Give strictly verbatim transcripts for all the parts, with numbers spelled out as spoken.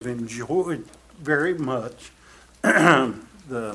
Enjoyed very much the, the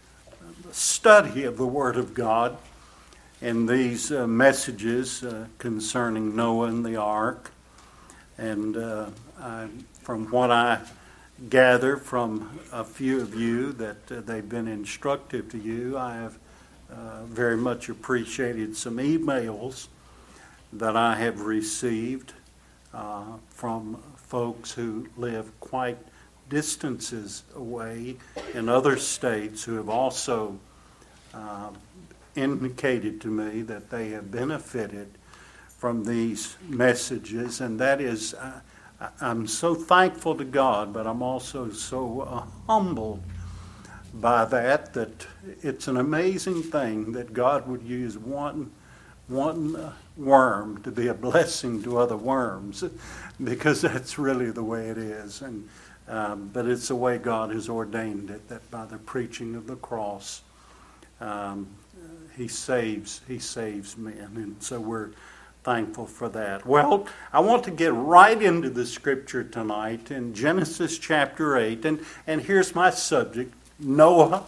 study of the Word of God and these uh, messages uh, concerning Noah and the ark. And uh, I, from what I gather from a few of you that uh, they've been instructive to you, I have uh, very much appreciated some emails that I have received uh, from folks who live quite distances away in other states who have also uh, indicated to me that they have benefited from these messages. And that is, uh, I'm so thankful to God, but I'm also so uh, humbled by that, that it's an amazing thing that God would use one one uh, worm to be a blessing to other worms, because that's really the way it is. And um, but it's the way God has ordained it, that by the preaching of the cross, um, He saves He saves men, and so we're thankful for that. Well, I want to get right into the scripture tonight in Genesis chapter eight, and and here's my subject: Noah,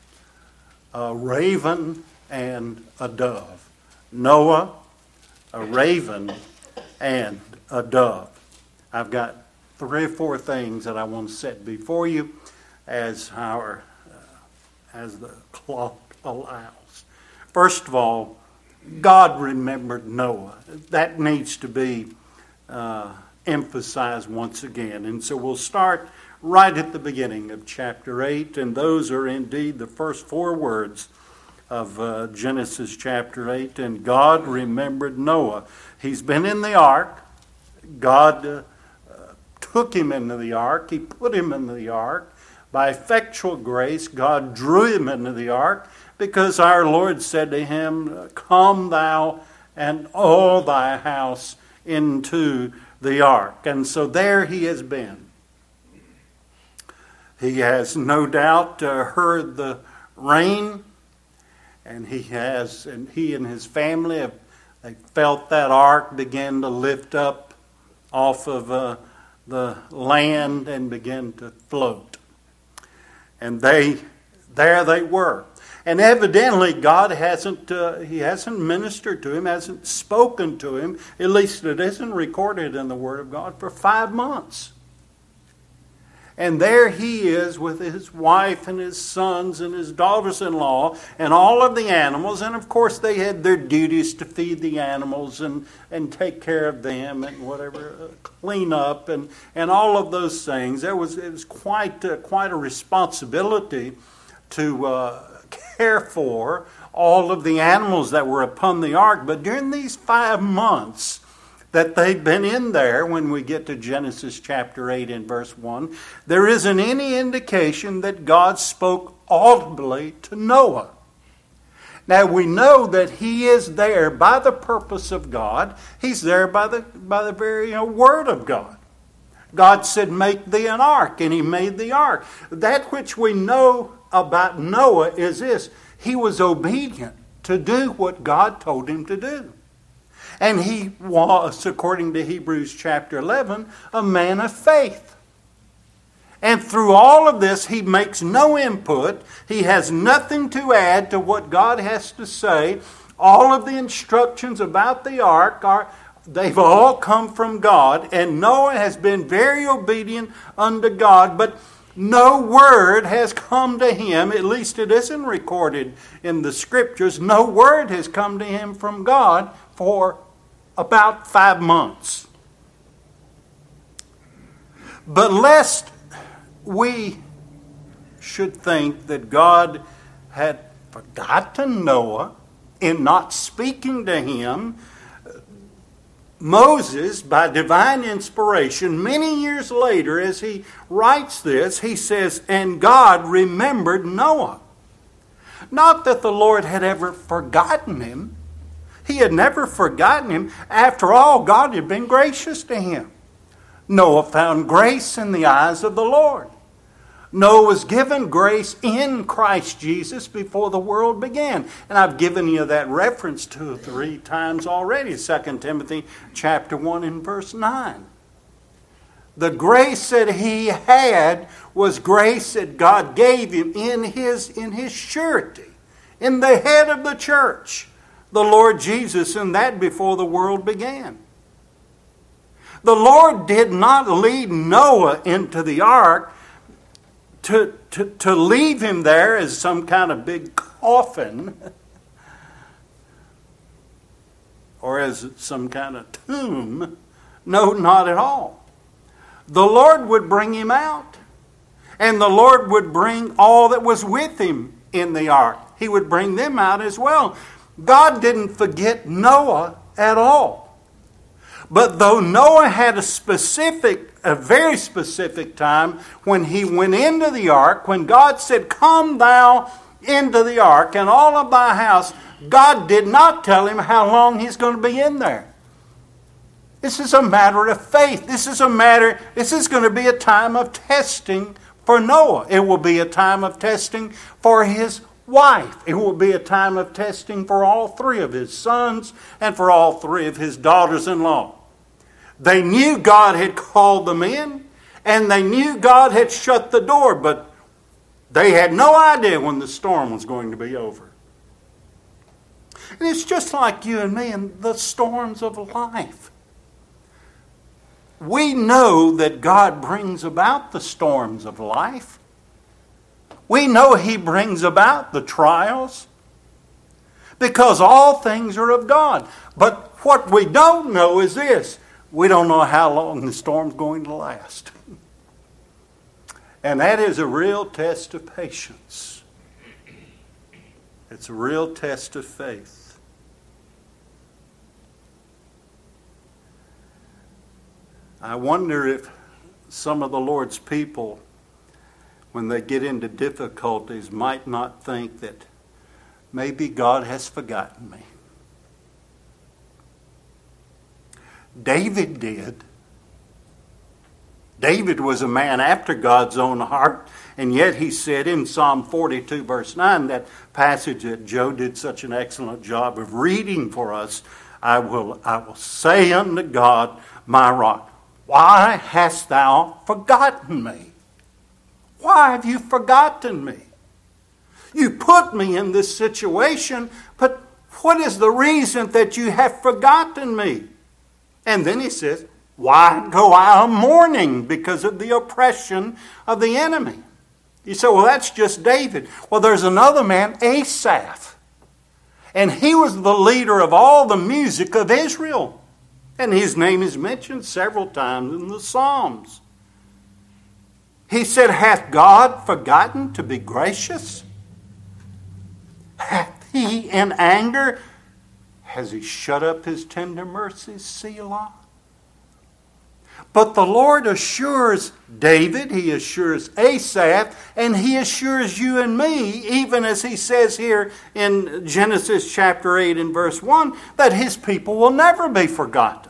a raven, and a dove. Noah, a raven, and a dove. I've got three or four things that I want to set before you as our uh, as the clock allows. First of all, God remembered Noah. That needs to be uh, emphasized once again. And so we'll start right at the beginning of chapter eight, and those are indeed the first four words of uh, Genesis chapter eight. And God remembered Noah. He's been in the ark. God uh, uh, took him into the ark. He put him into the ark. By effectual grace, God drew him into the ark, because our Lord said to him, "Come thou and all thy house into the ark." And so there he has been. He has no doubt uh, heard the rain. And he has, and he and his family have they felt that ark begin to lift up off of uh, the land and begin to float. And they, there they were. And evidently God hasn't, uh, he hasn't ministered to him, hasn't spoken to him, at least it isn't recorded in the Word of God, for five months. And there he is with his wife and his sons and his daughters-in-law and all of the animals. And of course they had their duties to feed the animals and, and take care of them and whatever, uh, clean up and, and all of those things. There was, it was quite, uh, quite a responsibility to uh, care for all of the animals that were upon the ark. But during these five months that they've been in there, when we get to Genesis chapter eight and verse one, there isn't any indication that God spoke audibly to Noah. Now we know that he is there by the purpose of God. He's there by the by the very you know, word of God. God said, "Make thee an ark," and he made the ark. That which we know about Noah is this: he was obedient to do what God told him to do. And he was, according to Hebrews chapter eleven, a man of faith. And through all of this, he makes no input. He has nothing to add to what God has to say. All of the instructions about the ark, are they've all come from God. And Noah has been very obedient unto God. But no word has come to him, at least it isn't recorded in the Scriptures. No word has come to him from God for about five months. But lest we should think that God had forgotten Noah in not speaking to him, Moses, by divine inspiration, many years later, as he writes this, he says, "And God remembered Noah." Not that the Lord had ever forgotten him. He had never forgotten him. After all, God had been gracious to him. Noah found grace in the eyes of the Lord. Noah was given grace in Christ Jesus before the world began. And I've given you that reference two or three times already. Second Timothy chapter one and verse nine. The grace that he had was grace that God gave him in his, in his surety, in the head of the church, the Lord Jesus, and that before the world began. The Lord did not lead Noah into the ark to, to, to leave him there as some kind of big coffin or as some kind of tomb. No, not at all. The Lord would bring him out, and the Lord would bring all that was with him in the ark. He would bring them out as well. God didn't forget Noah at all. But though Noah had a specific, a very specific time when he went into the ark, when God said, "Come thou into the ark and all of thy house," God did not tell him how long he's going to be in there. This is a matter of faith. This is a matter, this is going to be a time of testing for Noah. It will be a time of testing for his wife. It will be a time of testing for all three of his sons and for all three of his daughters-in-law. They knew God had called them in, and they knew God had shut the door, but they had no idea when the storm was going to be over. And it's just like you and me in the storms of life. We know that God brings about the storms of life. We know He brings about the trials because all things are of God. But what we don't know is this: we don't know how long the storm's going to last. And that is a real test of patience. It's a real test of faith. I wonder if some of the Lord's people, when they get into difficulties, might not think that maybe God has forgotten me. David did. David was a man after God's own heart, and yet he said in Psalm forty-two, verse nine, that passage that Joe did such an excellent job of reading for us, I will, I will say unto God, my rock, why hast thou forgotten me? Why have you forgotten me? You put me in this situation, but what is the reason that you have forgotten me? And then he says, why go I mourning because of the oppression of the enemy? You say, well, that's just David. Well, there's another man, Asaph. And he was the leader of all the music of Israel. And his name is mentioned several times in the Psalms. He said, hath God forgotten to be gracious? Hath he in anger, has he shut up his tender mercies, Selah? But the Lord assures David, he assures Asaph, and he assures you and me, even as he says here in Genesis chapter eight and verse one, that his people will never be forgotten.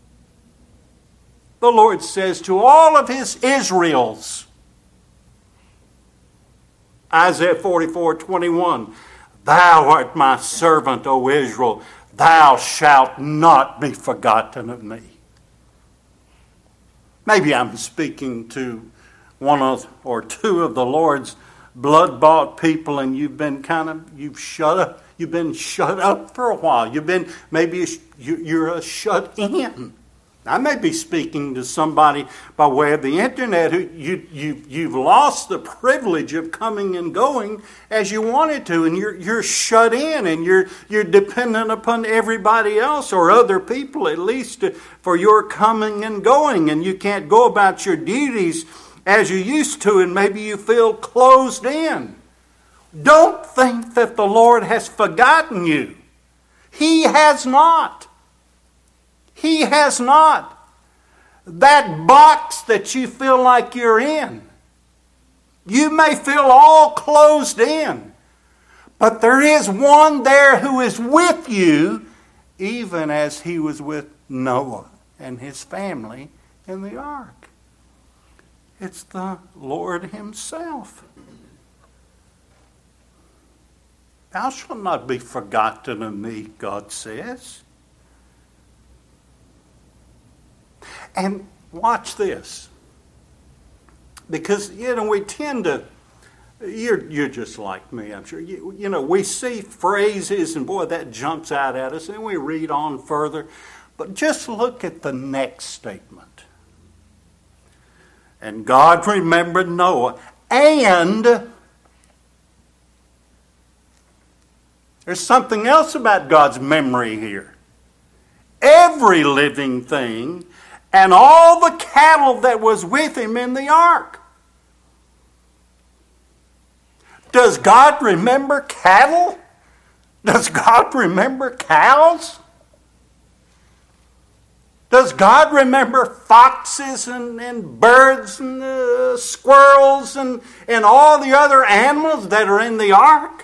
The Lord says to all of his Israels, Isaiah forty-four twenty-one, thou art my servant, O Israel, thou shalt not be forgotten of me. Maybe I'm speaking to one of or two of the Lord's blood-bought people, and you've been kind of you've shut up. You've been shut up for a while. You've been maybe you're a shut in. I may be speaking to somebody by way of the internet who you you you've lost the privilege of coming and going as you wanted to, and you're you're shut in, and you're you're dependent upon everybody else or other people at least to, for your coming and going, and you can't go about your duties as you used to, and maybe you feel closed in. Don't think that the Lord has forgotten you. He has not. He has not. That box that you feel like you're in, you may feel all closed in, but there is one there who is with you, even as he was with Noah and his family in the ark. It's the Lord himself. Thou shalt not be forgotten of me, God says. And watch this. Because, you know, we tend to, you're, you're just like me, I'm sure. You, you know, we see phrases and boy, that jumps out at us and we read on further. But just look at the next statement. And God remembered Noah. And there's something else about God's memory here. Every living thing and all the cattle that was with him in the ark. Does God remember cattle? Does God remember cows? Does God remember foxes and, and birds and uh, squirrels and, and all the other animals that are in the ark?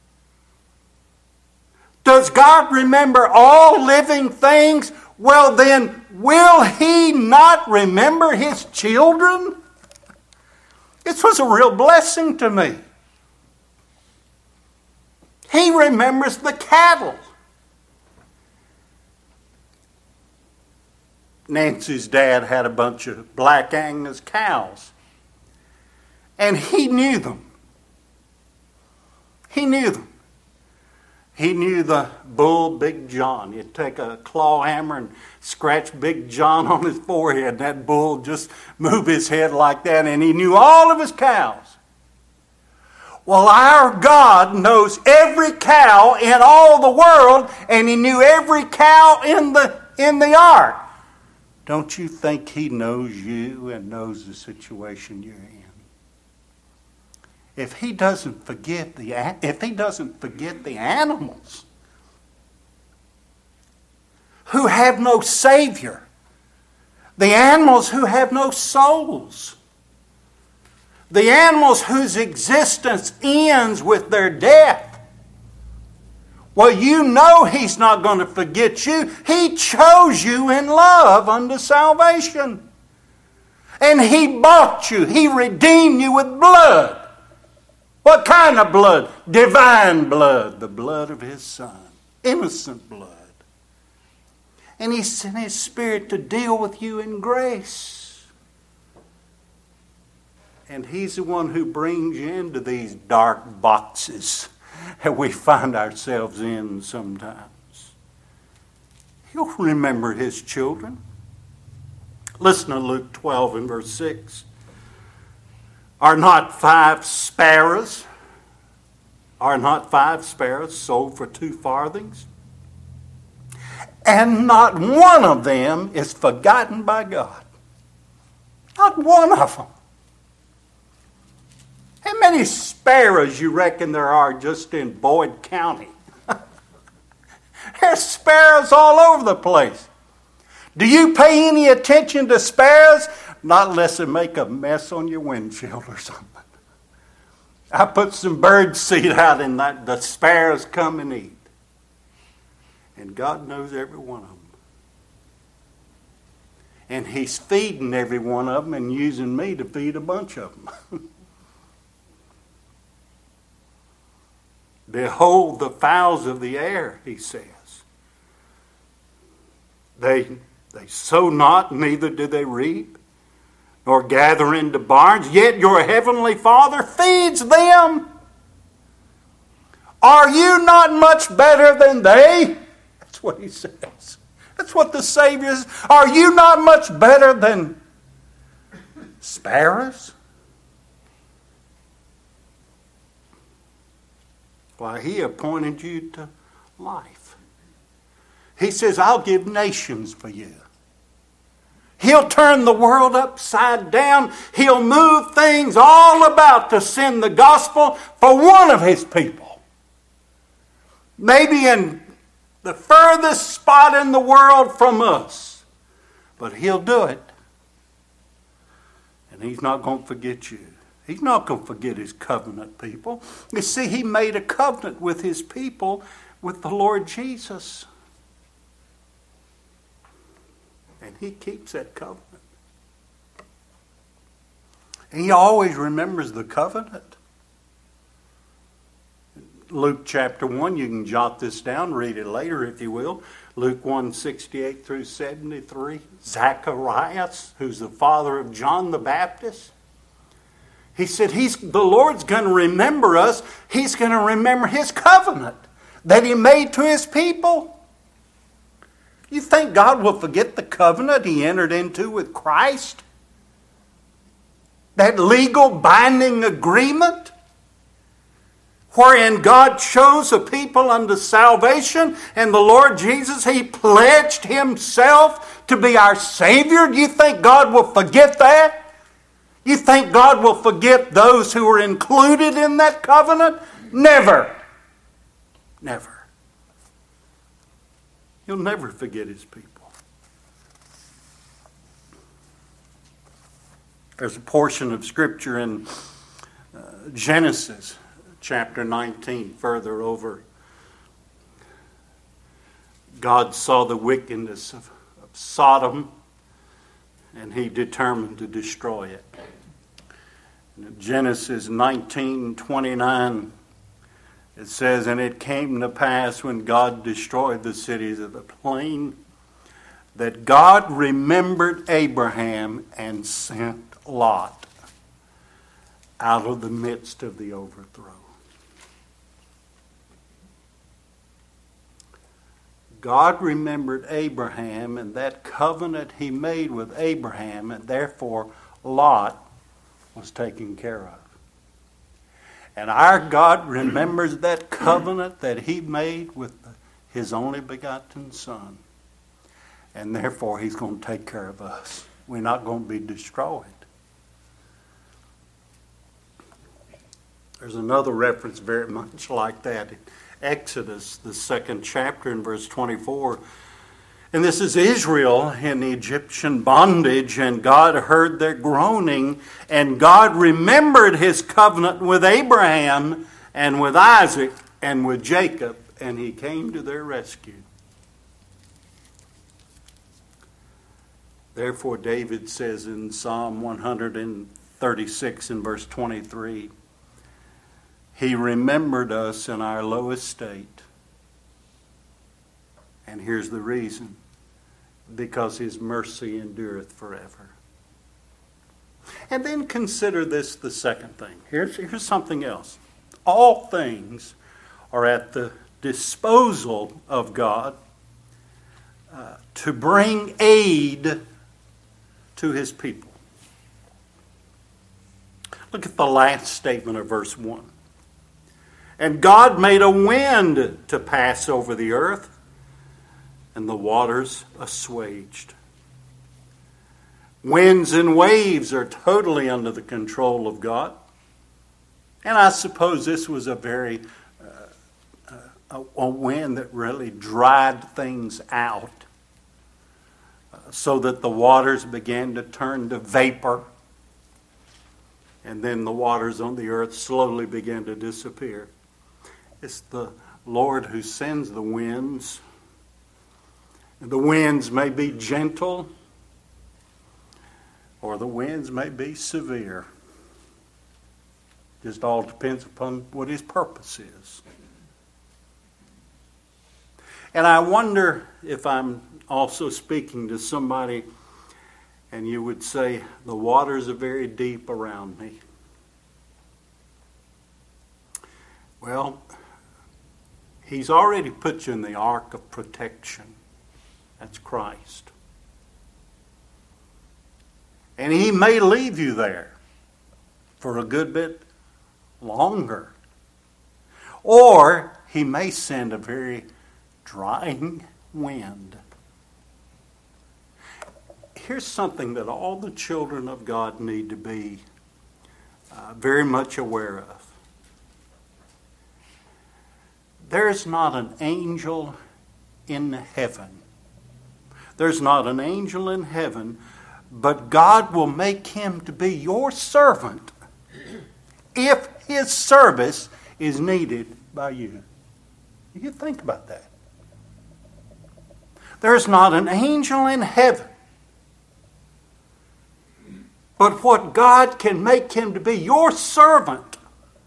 Does God remember all living things? Well then, will He not remember His children? This was a real blessing to me. He remembers the cattle. Nancy's dad had a bunch of Black Angus cows. And he knew them. He knew them. He knew the bull, Big John. He'd take a claw hammer and scratch Big John on his forehead. And that bull just move his head like that. And he knew all of his cows. Well, our God knows every cow in all the world. And He knew every cow in the, in the ark. Don't you think He knows you and knows the situation you're in? If He doesn't forget the if He doesn't forget the animals who have no Savior, the animals who have no souls, the animals whose existence ends with their death, well, you know He's not going to forget you. He chose you in love unto salvation. And He bought you. He redeemed you with blood. What kind of blood? Divine blood. The blood of His Son. Innocent blood. And He sent His Spirit to deal with you in grace. And He's the one who brings you into these dark boxes that we find ourselves in sometimes. He'll remember His children. Listen to Luke twelve and verse six. Are not five sparrows, are not five sparrows sold for two farthings? And not one of them is forgotten by God. Not one of them. How many sparrows you reckon there are just in Boyd County? There's sparrows all over the place. Do you pay any attention to sparrows? Not unless they make a mess on your windshield or something. I put some bird seed out and that the sparrows come and eat. And God knows every one of them. And He's feeding every one of them and using me to feed a bunch of them. Behold the fowls of the air, He says. They, they sow not, neither do they reap, nor gather into barns, yet your heavenly Father feeds them. Are you not much better than they? That's what He says. That's what the Savior is. Are you not much better than sparrows? Why, He appointed you to life. He says, I'll give nations for you. He'll turn the world upside down. He'll move things all about to send the gospel for one of His people. Maybe in the furthest spot in the world from us. But He'll do it. And He's not going to forget you. He's not going to forget His covenant people. You see, He made a covenant with His people, with the Lord Jesus. And He keeps that covenant. And He always remembers the covenant. Luke chapter one, you can jot this down, read it later if you will. Luke one, sixty-eight through seventy-three. Zacharias, who's the father of John the Baptist, He said, He's the Lord's going to remember us. He's going to remember His covenant that He made to His people. You think God will forget the covenant He entered into with Christ? That legal binding agreement wherein God chose a people unto salvation, and the Lord Jesus, He pledged Himself to be our Savior. Do you think God will forget that? You think God will forget those who were included in that covenant? Never. Never. He'll never forget His people. There's a portion of Scripture in uh, Genesis chapter nineteen, further over. God saw the wickedness of, of Sodom, and He determined to destroy it. In Genesis nineteen twenty-nine, it says, "And it came to pass when God destroyed the cities of the plain, that God remembered Abraham and sent Lot out of the midst of the overthrow." God remembered Abraham and that covenant He made with Abraham, and therefore Lot was taken care of. And our God remembers that covenant that He made with His only begotten Son. And therefore He's going to take care of us. We're not going to be destroyed. There's another reference very much like that in Exodus, the second chapter, in verse twenty-four. And this is Israel in Egyptian bondage, and God heard their groaning, and God remembered His covenant with Abraham and with Isaac and with Jacob, and He came to their rescue. Therefore, David says in Psalm one thirty-six in verse twenty-three, He remembered us in our low estate. And here's the reason. Because His mercy endureth forever. And then consider this, the second thing. Here's, here's something else. All things are at the disposal of God uh, to bring aid to His people. Look at the last statement of verse one. "And God made a wind to pass over the earth, and the waters assuaged." Winds and waves are totally under the control of God. And I suppose this was a very, uh, a, a wind that really dried things out, uh, so that the waters began to turn to vapor. And then the waters on the earth slowly began to disappear. It's the Lord who sends the winds. The winds may be gentle, or the winds may be severe. Just all depends upon what His purpose is. And I wonder if I'm also speaking to somebody and you would say, the waters are very deep around me. Well, He's already put you in the ark of protection. That's Christ. And He may leave you there for a good bit longer. Or He may send a very drying wind. Here's something that all the children of God need to be uh, very much aware of. There's not an angel in heaven. There's not an angel in heaven, but God will make him to be your servant if his service is needed by you. You think about that. There's not an angel in heaven, but what God can make him to be your servant,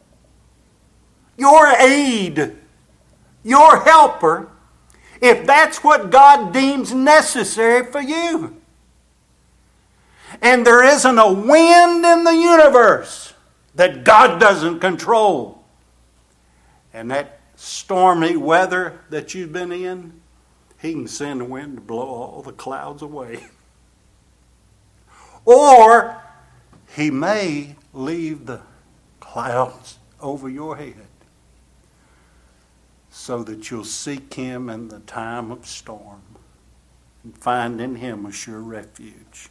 your aid, your helper, if that's what God deems necessary for you. And there isn't a wind in the universe that God doesn't control. And that stormy weather that you've been in, He can send the wind to blow all the clouds away. Or He may leave the clouds over your head so that you'll seek Him in the time of storm and find in Him a sure refuge.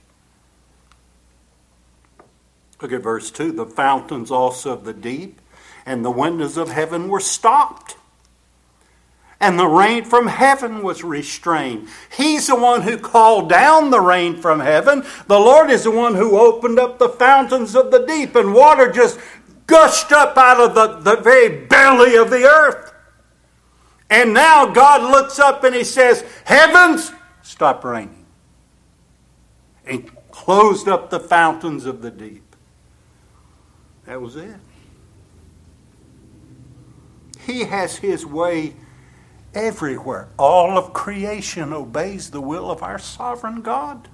Look at verse two. The fountains also of the deep and the windows of heaven were stopped, and the rain from heaven was restrained. He's the one who called down the rain from heaven. The Lord is the one who opened up the fountains of the deep, and water just gushed up out of the, the very belly of the earth. And now God looks up and He says, heavens, stop raining. And closed up the fountains of the deep. That was it. He has His way everywhere. All of creation obeys the will of our sovereign God.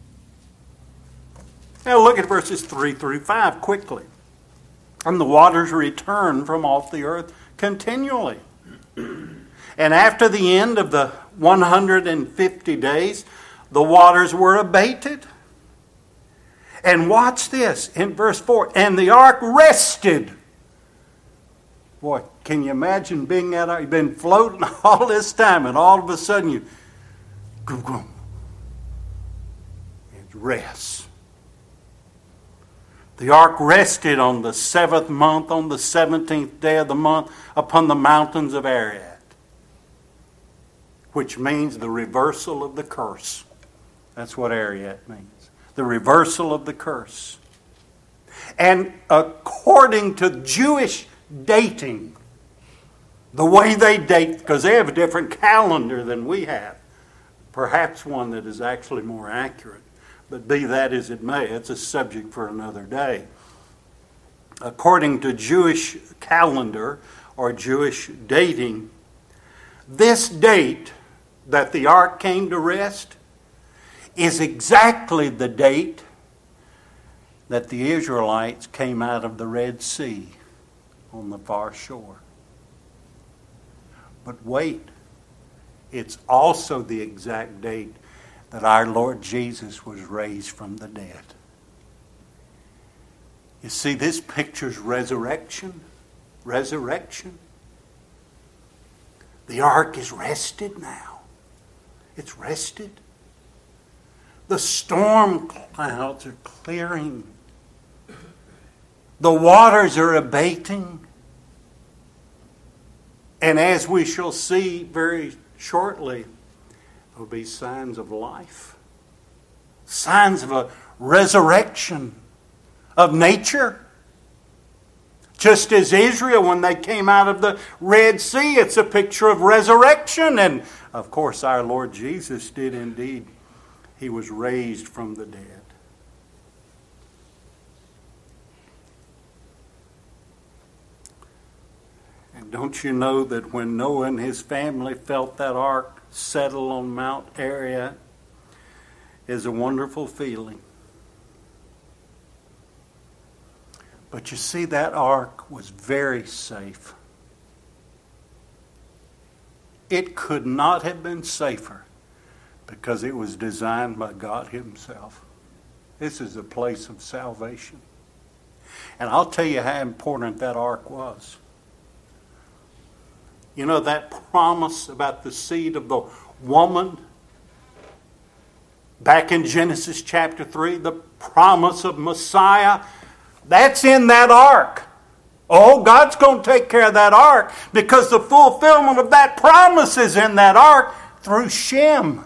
Now look at verses three through five quickly. And the waters returned from off the earth continually. And after the end of the one hundred fifty days, the waters were abated. And watch this in verse four. And the ark rested. Boy, can you imagine being that ark? You've been floating all this time, and all of a sudden you, boom, boom, it rests. The ark rested on the seventh month, on the seventeenth day of the month, upon the mountains of Ararat, which means the reversal of the curse. That's what Ararat means. The reversal of the curse. And according to Jewish dating, the way they date, because they have a different calendar than we have, perhaps one that is actually more accurate, but be that as it may, it's a subject for another day. According to Jewish calendar or Jewish dating, this date that the ark came to rest is exactly the date that the Israelites came out of the Red Sea on the far shore. But wait, it's also the exact date that our Lord Jesus was raised from the dead. You see, this pictures resurrection. Resurrection. The ark is rested now. It's rested. The storm clouds are clearing. The waters are abating. And as we shall see very shortly, there will be signs of life. Signs of a resurrection of nature. Just as Israel, when they came out of the Red Sea, it's a picture of resurrection. And of course, our Lord Jesus did indeed. He was raised from the dead. And don't you know that when Noah and his family felt that ark settle on Mount Ararat, is a wonderful feeling. But you see, that ark was very safe. It could not have been safer because it was designed by God Himself. This is a place of salvation. And I'll tell you how important that ark was. You know that promise about the seed of the woman? Back in Genesis chapter three, the promise of Messiah, that's in that ark. Oh, God's going to take care of that ark because the fulfillment of that promise is in that ark through Shem.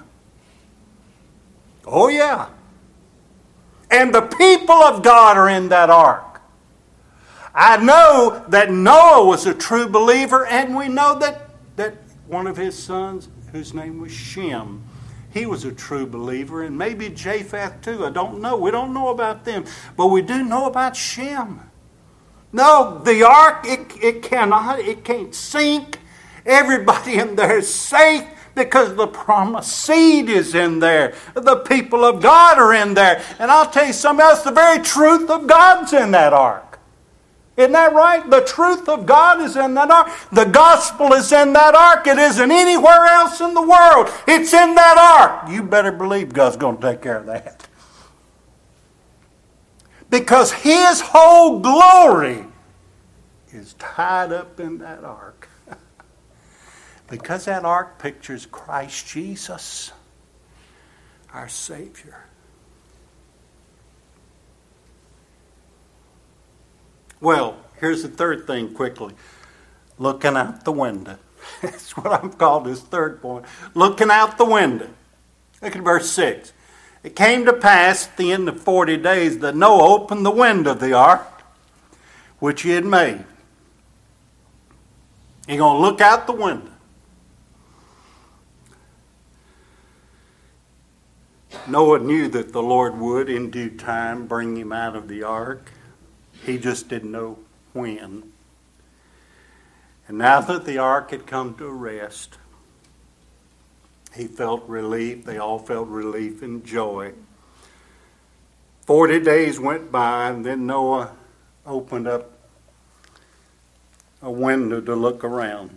Oh, yeah. And the people of God are in that ark. I know that Noah was a true believer, and we know that, that one of his sons, whose name was Shem, he was a true believer, and maybe Japheth too. I don't know. We don't know about them. But we do know about Shem. No, the ark, it, it cannot, it can't sink. Everybody in there is safe because the promised seed is in there. The people of God are in there. And I'll tell you something else, the very truth of God's in that ark. Isn't that right? The truth of God is in that ark. The gospel is in that ark. It isn't anywhere else in the world. It's in that ark. You better believe God's going to take care of that. Because His whole glory is tied up in that ark. Because that ark pictures Christ Jesus, our Savior. Well, here's the third thing quickly. Looking out the window. That's what I'm called this third point. Looking out the window. Look at verse six. It came to pass at the end of forty days that Noah opened the window of the ark, which he had made. He's going to look out the window. Noah knew that the Lord would, in due time, bring him out of the ark. He just didn't know when. And now that the ark had come to a rest, he felt relief. They all felt relief and joy. Forty days went by, and then Noah opened up a window to look around.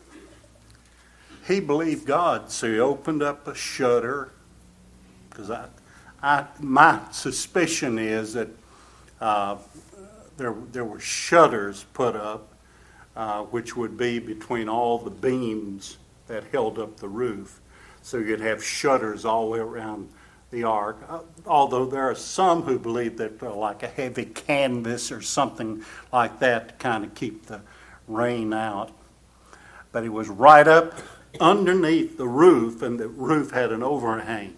He believed God, so he opened up a shutter. Because I, I, my suspicion is that uh, there, there were shutters put up, uh, which would be between all the beams that held up the roof. So you'd have shutters all the way around the ark. Uh, although there are some who believe that uh, like a heavy canvas or something like that to kind of keep the rain out. But it was right up underneath the roof, and the roof had an overhang.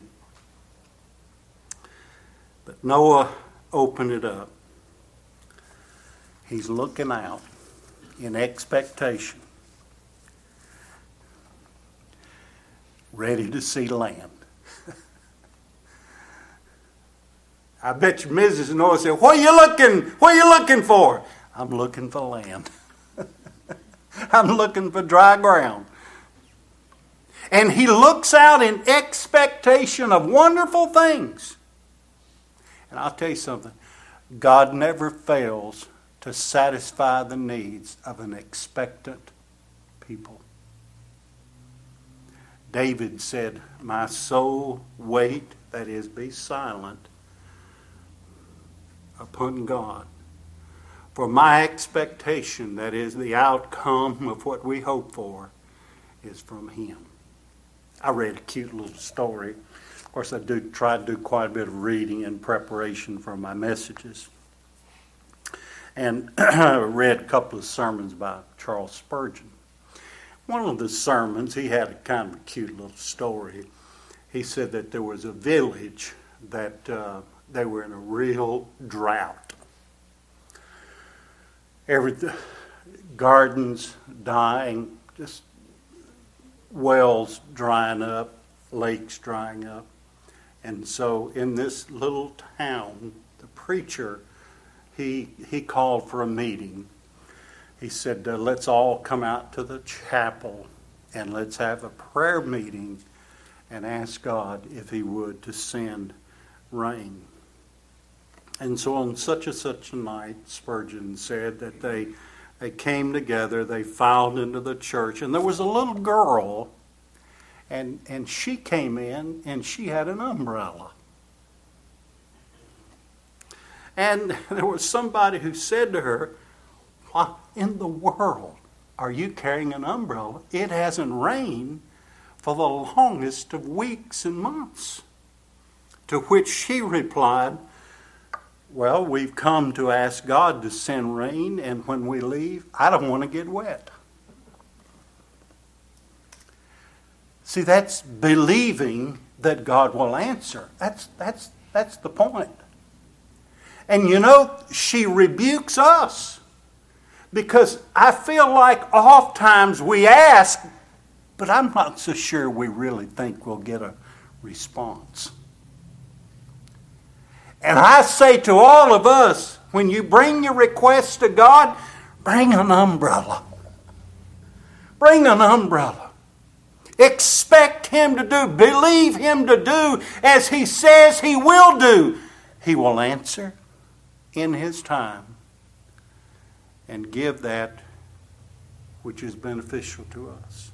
But Noah opened it up. He's looking out in expectation, ready to see land. I bet you Missus Noah said, "What are you looking? What are you looking for?" "I'm looking for land. I'm looking for dry ground." And he looks out in expectation of wonderful things. And I'll tell you something. God never fails to satisfy the needs of an expectant people. David said, "My soul wait," that is, be silent, "upon God. For my expectation," that is, the outcome of what we hope for, "is from Him." I read a cute little story. Of course, I do try to do quite a bit of reading in preparation for my messages. And I read a couple of sermons by Charles Spurgeon. One of the sermons, he had a kind of a cute little story. He said that there was a village that uh, they were in a real drought. Every gardens dying, just wells drying up, lakes drying up. And so in this little town, the preacher, he he called for a meeting. He said, uh, let's all come out to the chapel and let's have a prayer meeting and ask God if He would to send rain. And so on such and such a night, Spurgeon said that they they came together, they filed into the church, and there was a little girl, and and she came in and she had an umbrella. And there was somebody who said to her, "What in the world are you carrying an umbrella? It hasn't rained for the longest of weeks and months." To which she replied, "Well, we've come to ask God to send rain, and when we leave, I don't want to get wet." See, that's believing that God will answer. That's that's that's the point. And you know, she rebukes us. Because I feel like oftentimes we ask, but I'm not so sure we really think we'll get a response. And I say to all of us, when you bring your request to God, bring an umbrella. Bring an umbrella. Expect Him to do, believe Him to do as He says He will do. He will answer in His time. and give that which is beneficial to us.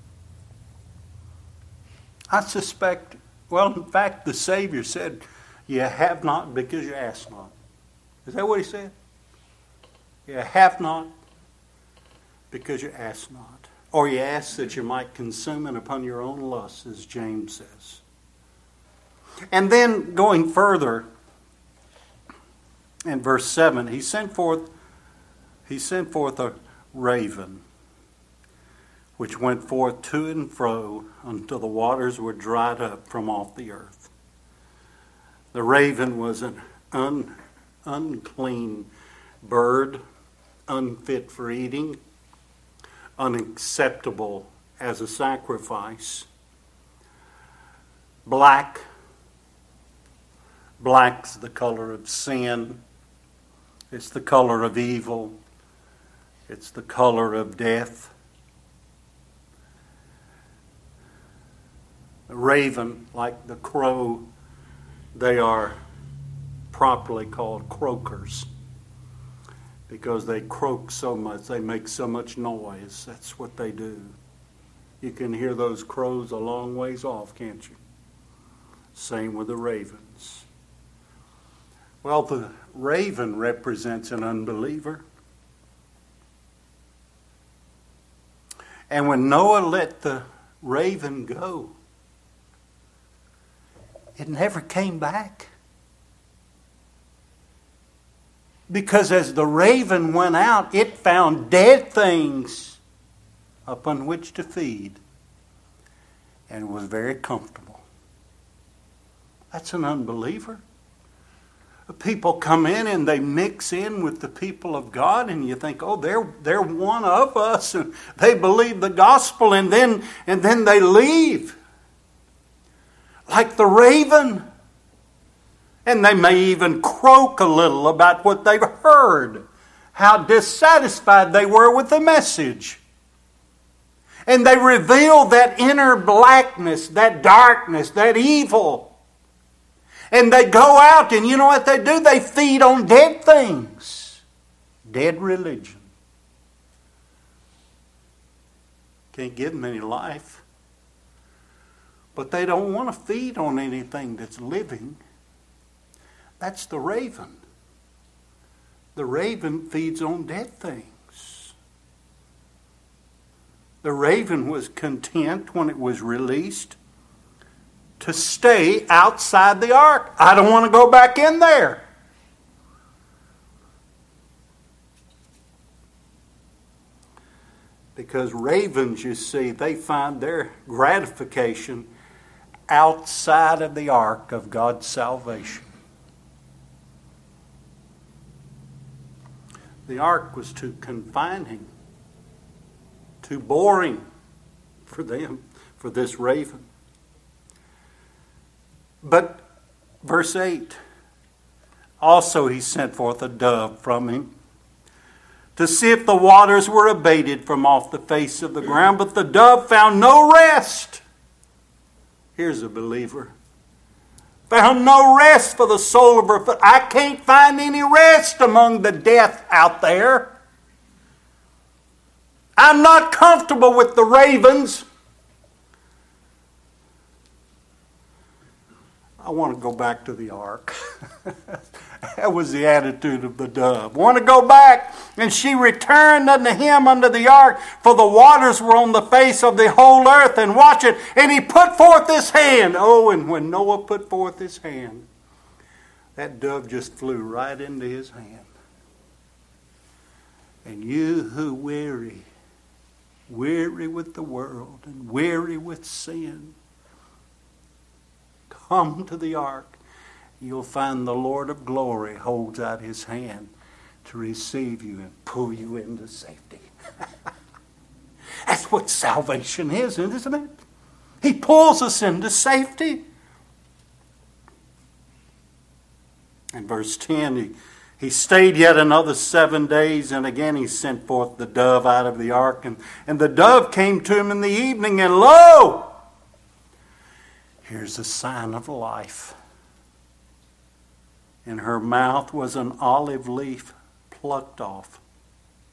I suspect, well, in fact, the Savior said, you have not because you ask not. Is that what he said? You have not because you ask not. Or you ask that you might consume it upon your own lusts, as James says. And then going further, in verse seven, he sent forth, he sent forth a raven, which went forth to and fro until the waters were dried up from off the earth. The raven was an un, unclean bird, unfit for eating, unacceptable as a sacrifice. Black. Black's the color of sin. It's the color of evil. It's the color of death. The raven, like the crow, they are properly called croakers because they croak so much, they make so much noise. That's what they do. You can hear those crows a long ways off, can't you? Same with the ravens. Well, the raven represents an unbeliever. And when Noah let the raven go, it never came back. Because as the raven went out, it found dead things upon which to feed. And was very comfortable. That's an unbeliever. People come in and they mix in with the people of God, and you think, oh, they're they're one of us, and they believe the gospel, and then and then they leave. Like the raven. And they may even croak a little about what they've heard. How dissatisfied they were with the message. And they reveal that inner blackness, that darkness, that evil. And they go out and you know what they do? They feed on dead things. Dead religion. Can't give them any life. But they don't want to feed on anything that's living. That's the raven. The raven feeds on dead things. The raven was content when it was released to stay outside the ark. I don't want to go back in there. Because ravens, you see, they find their gratification outside of the ark of God's salvation. The ark was too confining, too boring for them, for this raven. But verse eight, also he sent forth a dove from him to see if the waters were abated from off the face of the ground. But the dove found no rest. Here's a believer. Found no rest for the sole of her foot. I can't find any rest among the death out there. I'm not comfortable with the ravens. I want to go back to the ark. That was the attitude of the dove. Want to go back. And she returned unto him unto the ark, for the waters were on the face of the whole earth. And watch it. And he put forth his hand. Oh, and when Noah put forth his hand, that dove just flew right into his hand. And you who weary, weary with the world and weary with sin, come to the ark. You'll find the Lord of glory holds out his hand to receive you and pull you into safety. That's what salvation is, isn't it? He pulls us into safety. In verse ten, he, he stayed yet another seven days, and again he sent forth the dove out of the ark. And, and the dove came to him in the evening, and lo! Here's a sign of life. In her mouth was an olive leaf plucked off.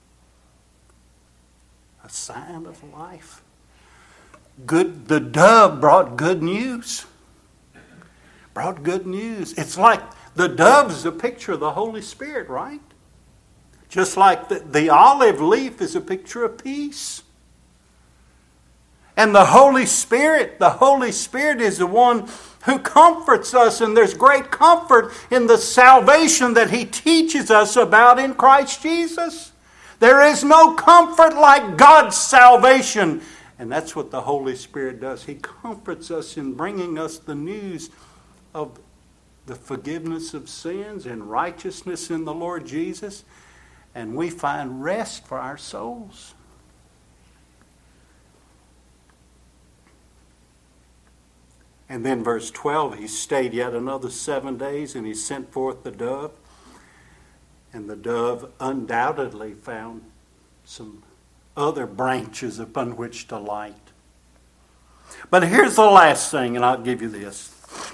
a sign of life. Good, the dove brought good news. Brought good news. It's like the dove is a picture of the Holy Spirit, right? Just like the, the olive leaf is a picture of peace. And the Holy Spirit, the Holy Spirit is the one who comforts us, and there's great comfort in the salvation that He teaches us about in Christ Jesus. There is no comfort like God's salvation. And that's what the Holy Spirit does. He comforts us in bringing us the news of the forgiveness of sins and righteousness in the Lord Jesus. And we find rest for our souls. And then verse twelve, He stayed yet another seven days, and He sent forth the dove. And the dove undoubtedly found some other branches upon which to light. But here's the last thing, and I'll give you this.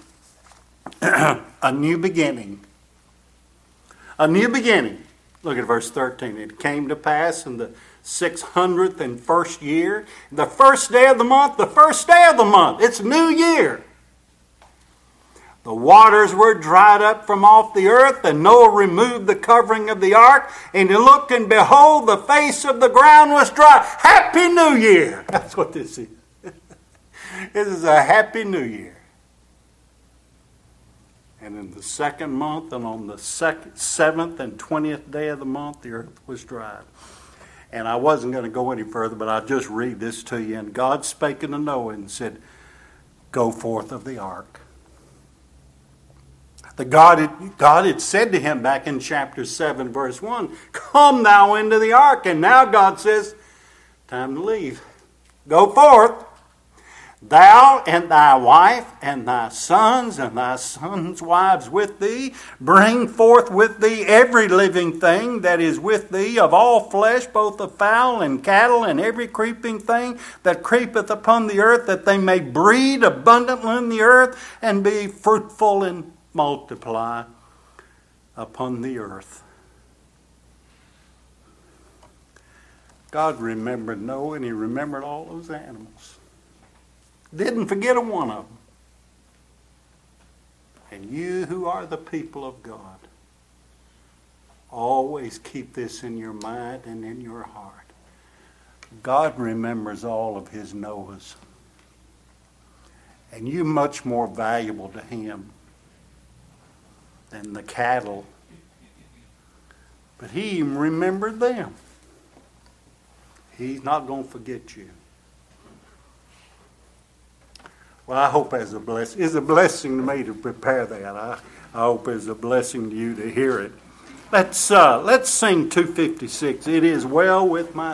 A new beginning. A new beginning. Look at verse thirteen. It came to pass in the six hundredth and first year, the first day of the month, the first day of the month. It's New Year. The waters were dried up from off the earth, and Noah removed the covering of the ark, and he looked, and behold, the face of the ground was dry. Happy New Year! That's what this is. This is a Happy New Year. And in the second month, and on the second, seventh and twentieth day of the month, the earth was dried. And I wasn't going to go any further, but I'll just read this to you. And God spake unto Noah and said, Go forth of the ark. The God had, God had said to him back in chapter seven, verse one, Come thou into the ark. And now God says, time to leave. Go forth, thou and thy wife and thy sons and thy sons' wives with thee. Bring forth with thee every living thing that is with thee of all flesh, both of fowl and cattle and every creeping thing that creepeth upon the earth, that they may breed abundantly in the earth and be fruitful and multiply upon the earth. God remembered Noah, and He remembered all those animals. Didn't forget a one of them. And you who are the people of God, always keep this in your mind and in your heart. God remembers all of His Noahs. And you're much more valuable to Him than the cattle. But He even remembered them. He's not going to forget you. Well, I hope it's a blessing. It's a blessing to me to prepare that. I, I hope it's a blessing to you to hear it. Let's uh, let's sing two fifty-six. It is well with my